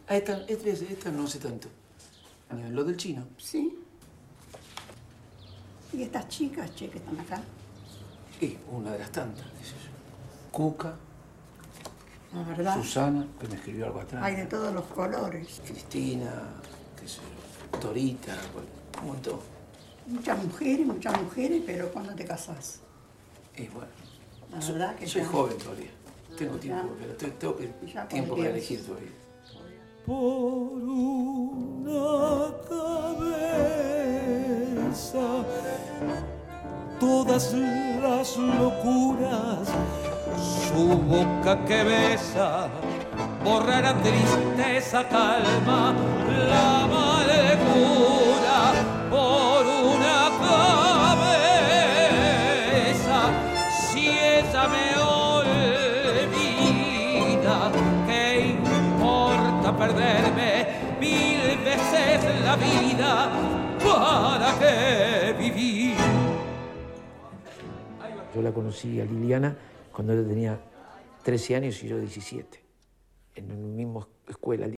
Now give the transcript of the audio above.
Esta no sé tanto. Lo del chino. Sí. ¿Y estas chicas, che, que están acá? Y una de las tantas, qué sé yo. Cuca. La verdad. Susana, que me escribió algo atrás. Hay de todos los colores. Cristina, qué sé yo. Torita, un montón. Muchas mujeres, pero ¿cuándo te casás? Y bueno. La verdad que soy ya... joven todavía. Tengo tiempo, pero tengo tiempo para elegir todavía. Por una cabeza todas las locuras, su boca que besa borrará tristeza, calma la amargura. Por una cabeza, si ella me olvida, ¿qué importa perderme 1000 veces la vida? ¿Para qué vivir? Yo la conocí a Liliana cuando ella tenía 13 años y yo 17, en la misma escuela.